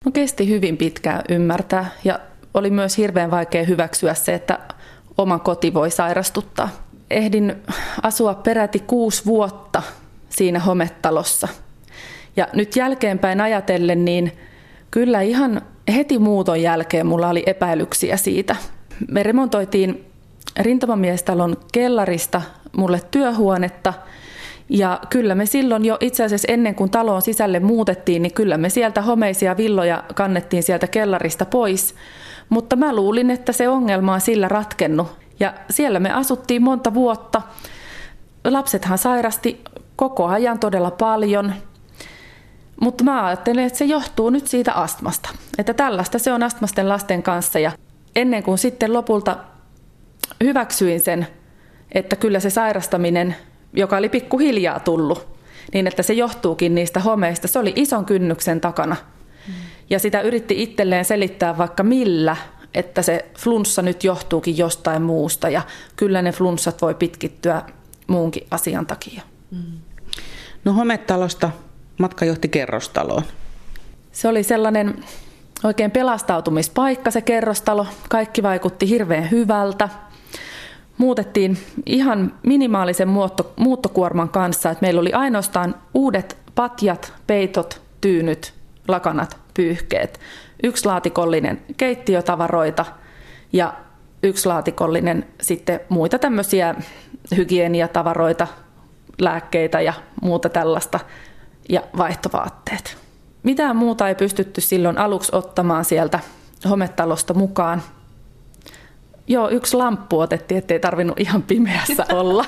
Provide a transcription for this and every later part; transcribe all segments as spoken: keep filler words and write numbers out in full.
No kesti hyvin pitkään ymmärtää ja oli myös hirveän vaikea hyväksyä se, että oma koti voi sairastuttaa. Ehdin asua peräti kuusi vuotta siinä hometalossa. Ja nyt jälkeenpäin ajatellen, niin kyllä ihan heti muuton jälkeen mulla oli epäilyksiä siitä. Me remontoitiin rintamamiestalon kellarista mulle työhuonetta. Ja kyllä me silloin jo itse asiassa ennen kuin taloon sisälle muutettiin, niin kyllä me sieltä homeisia villoja kannettiin sieltä kellarista pois. Mutta mä luulin, että se ongelma on sillä ratkennut. Ja siellä me asuttiin monta vuotta. Lapsethan sairasti koko ajan todella paljon. Mutta mä ajattelin, että se johtuu nyt siitä astmasta. Että tällaista se on astmasten lasten kanssa. Ja ennen kuin sitten lopulta hyväksyin sen, että kyllä se sairastaminen, joka oli pikkuhiljaa tullut, niin että se johtuukin niistä homeista. Se oli ison kynnyksen takana. Mm. Ja sitä yritti itselleen selittää vaikka millä, että se flunssa nyt johtuukin jostain muusta. Ja kyllä ne flunssat voi pitkittyä muunkin asian takia. Mm. No hometalosta matka johti kerrostaloon. Se oli sellainen oikein pelastautumispaikka se kerrostalo. Kaikki vaikutti hirveän hyvältä. Muutettiin ihan minimaalisen muutto, muuttokuorman kanssa, että meillä oli ainoastaan uudet patjat, peitot, tyynyt, lakanat, pyyhkeet, yksi laatikollinen keittiötavaroita ja yksi laatikollinen sitten muita tämmöisiä hygieniatavaroita, lääkkeitä ja muuta tällaista ja vaihtovaatteet. Mitään muuta ei pystytty silloin aluksi ottamaan sieltä hometalosta mukaan. Joo, yksi lamppu otettiin, ettei tarvinnut ihan pimeässä olla.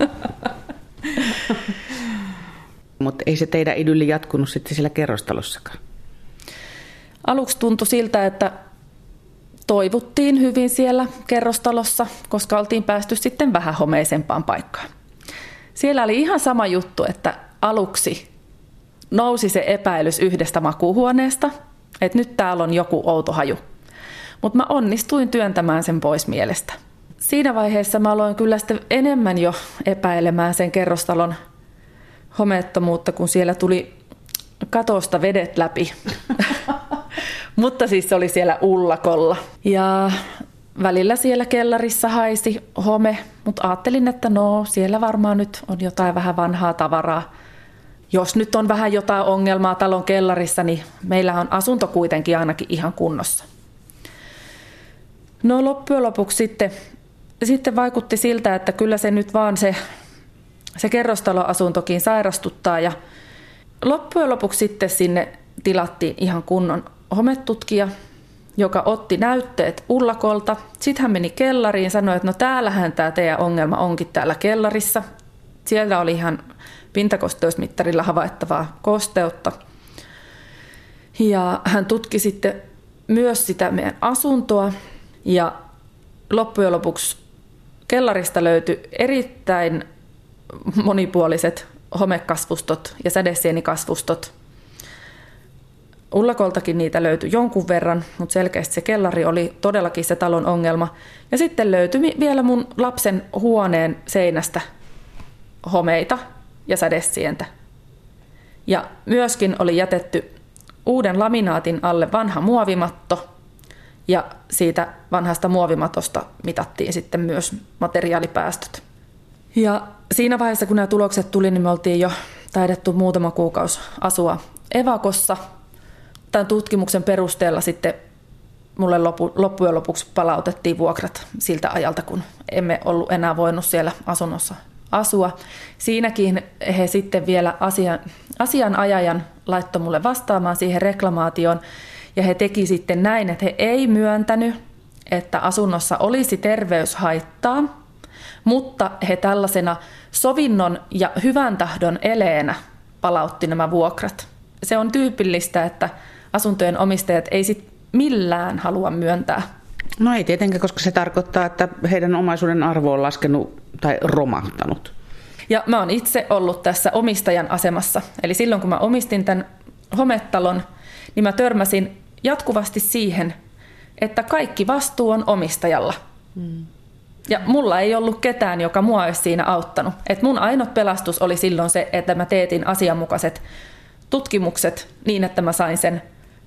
Mutta ei se teidän idylli jatkunut sitten siellä kerrostalossakaan? Aluksi tuntui siltä, että toivuttiin hyvin siellä kerrostalossa, koska oltiin päästy sitten vähän homeisempaan paikkaan. Siellä oli ihan sama juttu, että aluksi nousi se epäilys yhdestä makuuhuoneesta, että nyt täällä on joku outo haju. Mutta mä onnistuin työntämään sen pois mielestä. Siinä vaiheessa mä aloin kyllä sitten enemmän jo epäilemään sen kerrostalon homeettomuutta, kun siellä tuli katosta vedet läpi. Mutta siis se oli siellä ullakolla. Ja välillä siellä kellarissa haisi home, mutta ajattelin, että no siellä varmaan nyt on jotain vähän vanhaa tavaraa. Jos nyt on vähän jotain ongelmaa talon kellarissa, niin meillä on asunto kuitenkin ainakin ihan kunnossa. No loppujen lopuksi sitten, sitten vaikutti siltä, että kyllä se nyt vaan se, se kerrostaloasuntokin sairastuttaa. Ja loppujen lopuksi sitten sinne tilattiin ihan kunnon hometutkija, joka otti näytteet ullakolta. Sitten hän meni kellariin ja sanoi, että no täällähän tämä teidän ongelma onkin täällä kellarissa. Siellä oli ihan pintakosteusmittarilla havaittavaa kosteutta. Ja hän tutki sitten myös sitä meidän asuntoa. Ja loppujen lopuksi kellarista löytyi erittäin monipuoliset homekasvustot ja sädesienikasvustot. Ullakoltakin niitä löytyi jonkun verran, mutta selkeästi se kellari oli todellakin se talon ongelma. Ja sitten löytyi vielä mun lapsen huoneen seinästä homeita ja sädesientä. Ja myöskin oli jätetty uuden laminaatin alle vanha muovimatto. Ja siitä vanhasta muovimatosta mitattiin sitten myös materiaalipäästöt. Ja siinä vaiheessa, kun nämä tulokset tuli, niin me oltiin jo taidettu muutama kuukausi asua evakossa. Tämän tutkimuksen perusteella sitten mulle lopu, loppujen lopuksi palautettiin vuokrat siltä ajalta, kun emme ollut enää voinut siellä asunnossa asua. Siinäkin he sitten vielä asian, asianajajan laittoi mulle vastaamaan siihen reklamaatioon. Ja he teki sitten näin, että he ei myöntänyt, että asunnossa olisi terveyshaittaa, mutta he tällaisena sovinnon ja hyvän tahdon eleenä palautti nämä vuokrat. Se on tyypillistä, että asuntojen omistajat ei sit millään halua myöntää. No ei tietenkään, koska se tarkoittaa, että heidän omaisuuden arvo on laskenut tai romahtanut. Ja mä oon itse ollut tässä omistajan asemassa. Eli silloin kun mä omistin tämän hometalon, niin mä törmäsin jatkuvasti siihen, että kaikki vastuu on omistajalla. Hmm. Ja mulla ei ollut ketään, joka mua olisi siinä auttanut. Et mun ainut pelastus oli silloin se, että mä teetin asianmukaiset tutkimukset niin, että mä sain sen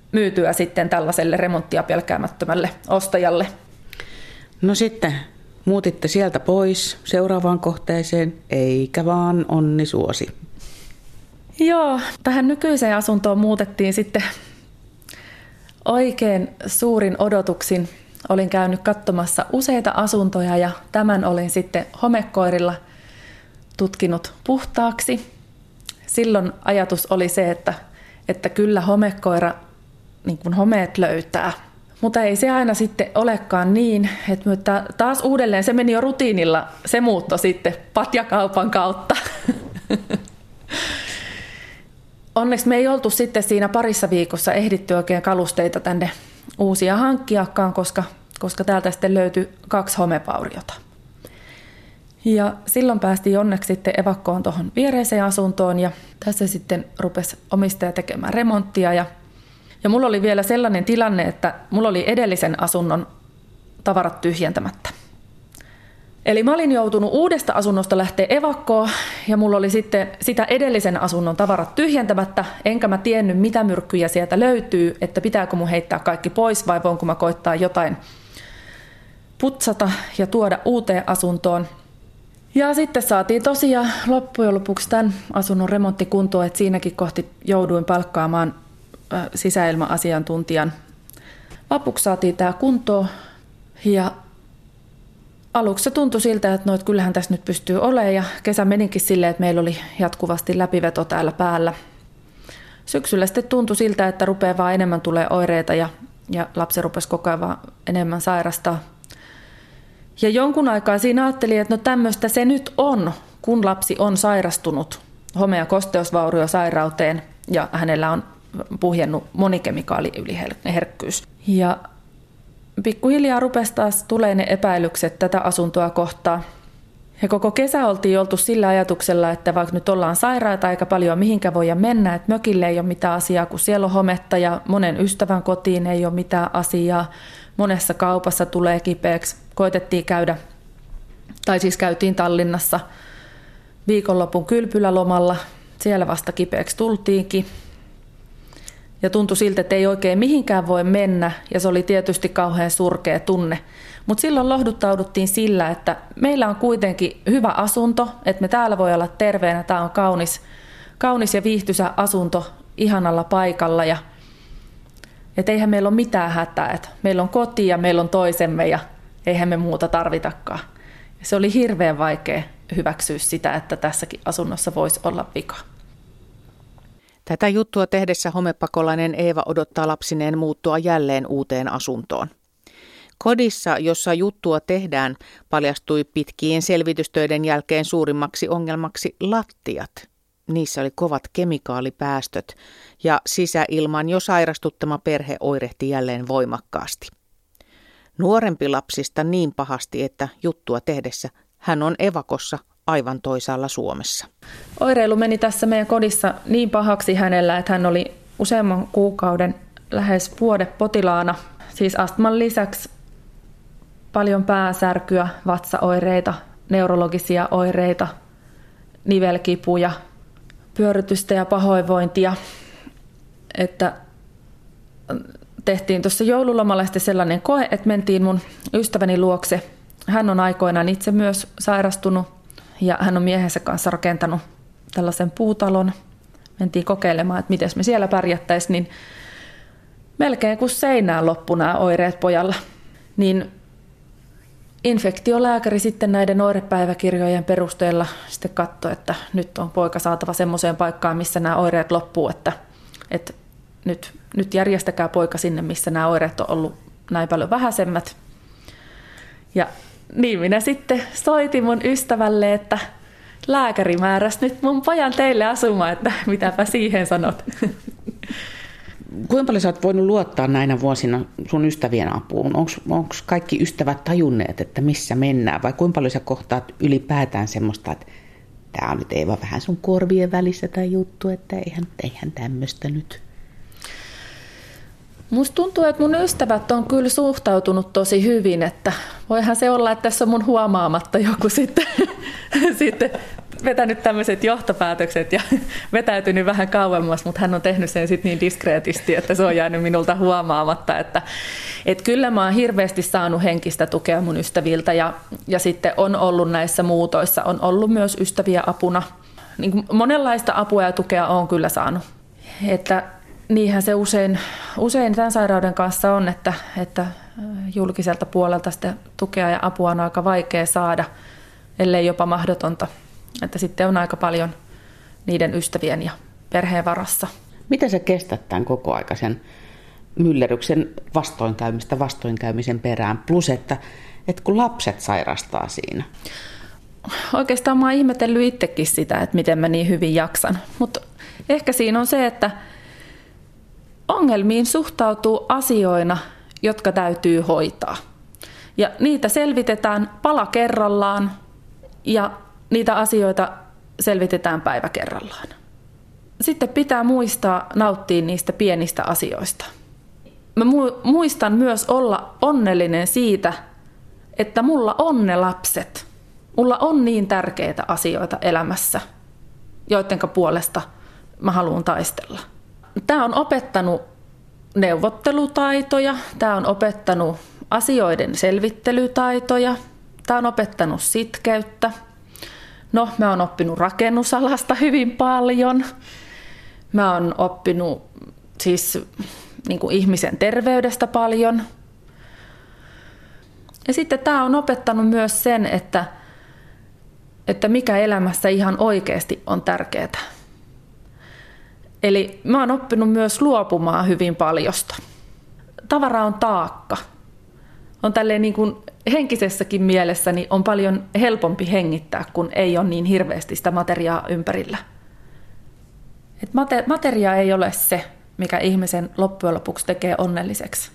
myytyä sitten tällaiselle remonttia pelkäämättömälle ostajalle. No sitten muutitte sieltä pois seuraavaan kohteeseen, eikä vaan onni suosi. Joo, tähän nykyiseen asuntoon muutettiin sitten oikein suurin odotuksin. Olin käynyt katsomassa useita asuntoja ja tämän olin sitten homekoirilla tutkinut puhtaaksi. Silloin ajatus oli se, että, että kyllä homekoira niin kuin homeet löytää. Mutta ei se aina sitten olekaan niin, että taas uudelleen se meni jo rutiinilla, se muutto sitten patjakaupan kautta. Onneksi me ei oltu sitten siinä parissa viikossa ehditty oikein kalusteita tänne uusia hankkiakaan, koska, koska täältä sitten löytyi kaksi homevauriota. Ja silloin päästiin onneksi sitten evakkoon tuohon viereiseen asuntoon ja tässä sitten rupesi omistaja tekemään remonttia. Ja, ja mulla oli vielä sellainen tilanne, että mulla oli edellisen asunnon tavarat tyhjentämättä. Eli mä olin joutunut uudesta asunnosta lähteä evakkoon ja mulla oli sitten sitä edellisen asunnon tavarat tyhjentämättä, enkä mä tiennyt mitä myrkkyjä sieltä löytyy, että pitääkö mun heittää kaikki pois vai voinko mä koittaa jotain putsata ja tuoda uuteen asuntoon. Ja sitten saatiin tosiaan loppujen lopuksi tämän asunnon remonttikuntoon, että siinäkin kohti jouduin palkkaamaan sisäilma-asiantuntijan. Lopuksi saatiin tämä kuntoon ja aluksi se tuntui siltä, että, no, että kyllähän tässä nyt pystyy olemaan ja kesä menikin silleen, että meillä oli jatkuvasti läpiveto täällä päällä. Syksyllä sitten tuntui siltä, että rupeaa vaan enemmän tulee oireita ja, ja lapsi rupesi koko ajan vaan enemmän sairastaa. Ja jonkun aikaa siinä ajattelin, että no tämmöistä se nyt on, kun lapsi on sairastunut home- ja kosteusvauriosairauteen ja hänellä on puhjennut monikemikaaliyliherkkyys. Ja pikkuhiljaa rupesi taas tulee ne epäilykset tätä asuntoa kohtaan. Ja koko kesä oltiin oltu sillä ajatuksella, että vaikka nyt ollaan sairaita eikä paljon mihinkä voida mennä, että mökille ei ole mitään asiaa, kun siellä on hometta ja monen ystävän kotiin ei ole mitään asiaa. Monessa kaupassa tulee kipeäksi. Koitettiin käydä, tai siis käytiin Tallinnassa viikonlopun kylpylälomalla. Siellä vasta kipeäksi tultiinkin. Ja tuntui siltä, että ei oikein mihinkään voi mennä, ja se oli tietysti kauhean surkea tunne. Mutta silloin lohduttauduttiin sillä, että meillä on kuitenkin hyvä asunto, että me täällä voi olla terveenä. Tämä on kaunis, kaunis ja viihtyisä asunto ihanalla paikalla, ja että eihän meillä ole mitään hätää. Että meillä on koti ja meillä on toisemme, ja eihän me muuta tarvitakaan. Ja se oli hirveän vaikea hyväksyä sitä, että tässäkin asunnossa voisi olla vika. Tätä juttua tehdessä homepakolainen Eeva odottaa lapsineen muuttua jälleen uuteen asuntoon. Kodissa, jossa juttua tehdään, paljastui pitkien selvitystöiden jälkeen suurimmaksi ongelmaksi lattiat. Niissä oli kovat kemikaalipäästöt ja sisäilman jo sairastuttama perhe oirehti jälleen voimakkaasti. Nuorempi lapsista niin pahasti, että juttua tehdessä hän on evakossa aivan toisaalla Suomessa. Oireilu meni tässä meidän kodissa niin pahaksi hänellä, että hän oli useamman kuukauden lähes vuode potilaana. Siis astman lisäksi paljon pääsärkyä, vatsaoireita, neurologisia oireita, nivelkipuja, pyörrytystä ja pahoinvointia. Että tehtiin tuossa joululomalla sitten sellainen koe, että mentiin mun ystäväni luokse. Hän on aikoinaan itse myös sairastunut ja hän on miehensä kanssa rakentanut tällaisen puutalon. Mentiin kokeilemaan, että miten me siellä pärjättäisiin, niin melkein kun seinään loppu nämä oireet pojalla. Niin infektiolääkäri sitten näiden oirepäiväkirjojen perusteella sitten katsoi, että nyt on poika saatava semmoiseen paikkaan, missä nämä oireet loppuu, että, että nyt, nyt järjestäkää poika sinne, missä nämä oireet on ollut näin paljon vähäisemmät. Ja niin minä sitten soitin mun ystävälle, että lääkäri määräsi nyt mun pojan teille asumaan, että mitäpä siihen sanot. Kuinka paljon sä oot voinut luottaa näinä vuosina sun ystävien apuun? Onko kaikki ystävät tajunneet, että missä mennään? Vai kuinka paljon sä kohtaat ylipäätään semmoista, että tää on nyt Eeva vähän sun korvien välissä tämä juttu, että eihän, eihän tämmöistä nyt? Musta tuntuu, että mun ystävät on kyllä suhtautunut tosi hyvin, että voihan se olla, että tässä on mun huomaamatta joku sitten, sitten vetänyt tämmöiset johtopäätökset ja vetäytynyt vähän kauemmas, mutta hän on tehnyt sen sitten niin diskreetisti, että se on jäänyt minulta huomaamatta. Että, että kyllä mä oon hirveästi saanut henkistä tukea mun ystäviltä ja, ja sitten on ollut näissä muutoissa, on ollut myös ystäviä apuna. Niin kuin monenlaista apua ja tukea on kyllä saanut. Että niinhän se usein, usein tämän sairauden kanssa on, että, että julkiselta puolelta sitä tukea ja apua on aika vaikea saada, ellei jopa mahdotonta. Että sitten on aika paljon niiden ystävien ja perheen varassa. Miten sä kestät tämän kokoaikaisen myllerryksen vastoinkäymistä vastoinkäymisen perään? Plus, että, että kun lapset sairastaa siinä. Oikeastaan mä oon ihmetellyt itsekin sitä, että miten mä niin hyvin jaksan. Mutta ehkä siinä on se, että ongelmiin suhtautuu asioina, jotka täytyy hoitaa. Ja niitä selvitetään pala kerrallaan ja niitä asioita selvitetään päivä kerrallaan. Sitten pitää muistaa nauttia niistä pienistä asioista. Mä muistan myös olla onnellinen siitä, että mulla on ne lapset. Mulla on niin tärkeitä asioita elämässä, joidenka puolesta mä haluan taistella. Tämä on opettanut neuvottelutaitoja, tämä on opettanut asioiden selvittelytaitoja, tämä on opettanut sitkeyttä. No, mä oon oppinut rakennusalasta hyvin paljon. Mä oon oppinut siis niin kuin ihmisen terveydestä paljon. Ja sitten tämä on opettanut myös sen, että, että mikä elämässä ihan oikeasti on tärkeää. Eli mä oon oppinut myös luopumaan hyvin paljosta. Tavara on taakka. On tälleen niin kuin henkisessäkin mielessä niin on paljon helpompi hengittää, kun ei ole niin hirveästi sitä materiaa ympärillä. Et materia ei ole se, mikä ihmisen loppujen lopuksi tekee onnelliseksi.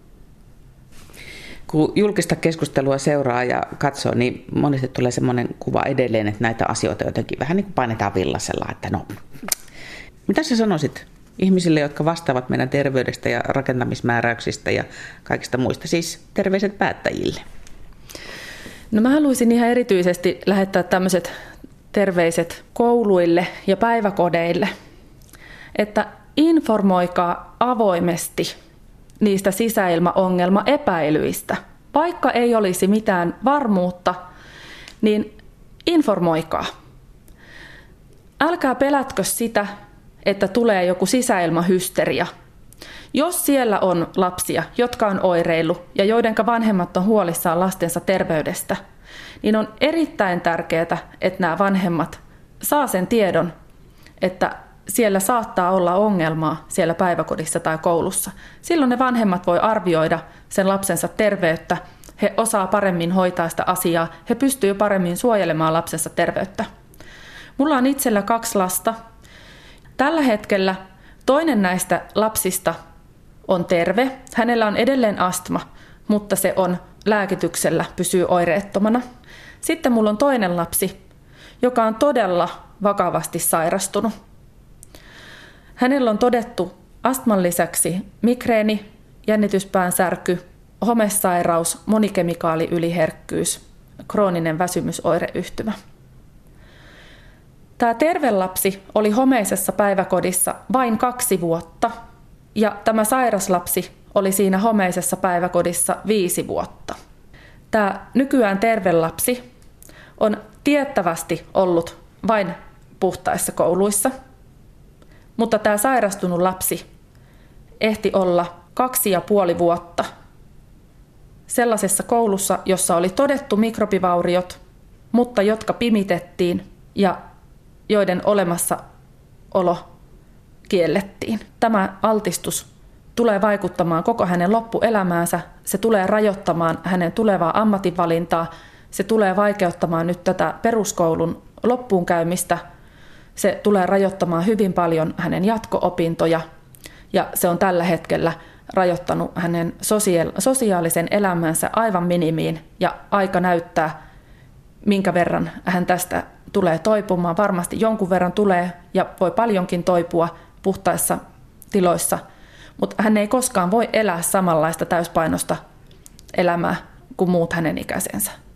Kun julkista keskustelua seuraa ja katsoo, niin monesti tulee semmoinen kuva edelleen, että näitä asioita jotenkin vähän niin kuin painetaan villasella, että no, mitä sä sanoisit ihmisille, jotka vastaavat meidän terveydestä ja rakentamismääräyksistä ja kaikista muista, siis terveiset päättäjille? No mä haluaisin ihan erityisesti lähettää tämmöiset terveiset kouluille ja päiväkodeille, että informoikaa avoimesti niistä sisäilmaongelmaepäilyistä. Vaikka ei olisi mitään varmuutta, niin informoikaa. Älkää pelätkö sitä, että tulee joku sisäilmahysteria. Jos siellä on lapsia, jotka on oireillut ja joidenka vanhemmat on huolissaan lastensa terveydestä, niin on erittäin tärkeää, että nämä vanhemmat saa sen tiedon, että siellä saattaa olla ongelmaa siellä päiväkodissa tai koulussa. Silloin ne vanhemmat voi arvioida sen lapsensa terveyttä, he osaa paremmin hoitaa sitä asiaa, he pystyy paremmin suojelemaan lapsensa terveyttä. Mulla on itsellä kaksi lasta. Tällä hetkellä toinen näistä lapsista on terve. Hänellä on edelleen astma, mutta se on lääkityksellä, pysyy oireettomana. Sitten mulla on toinen lapsi, joka on todella vakavasti sairastunut. Hänellä on todettu astman lisäksi migreeni, jännityspään särky, homesairaus, monikemikaaliyliherkkyys, krooninen väsymysoireyhtymä. Tämä terve lapsi oli homeisessa päiväkodissa vain kaksi vuotta ja tämä sairas lapsi oli siinä homeisessa päiväkodissa viisi vuotta. Tämä nykyään terve lapsi on tiettävästi ollut vain puhtaissa kouluissa, mutta tämä sairastunut lapsi ehti olla kaksi ja puoli vuotta sellaisessa koulussa, jossa oli todettu mikrobivauriot, mutta jotka pimitettiin ja joiden olemassaolo kiellettiin. Tämä altistus tulee vaikuttamaan koko hänen loppuelämäänsä, se tulee rajoittamaan hänen tulevaa ammatinvalintaa, se tulee vaikeuttamaan nyt tätä peruskoulun loppuun käymistä, se tulee rajoittamaan hyvin paljon hänen jatko-opintoja ja se on tällä hetkellä rajoittanut hänen sosiaalisen elämänsä aivan minimiin ja aika näyttää, minkä verran hän tästä tulee toipumaan. Varmasti jonkun verran tulee ja voi paljonkin toipua puhtaissa tiloissa, mutta hän ei koskaan voi elää samanlaista täyspainosta elämää kuin muut hänen ikäisensä.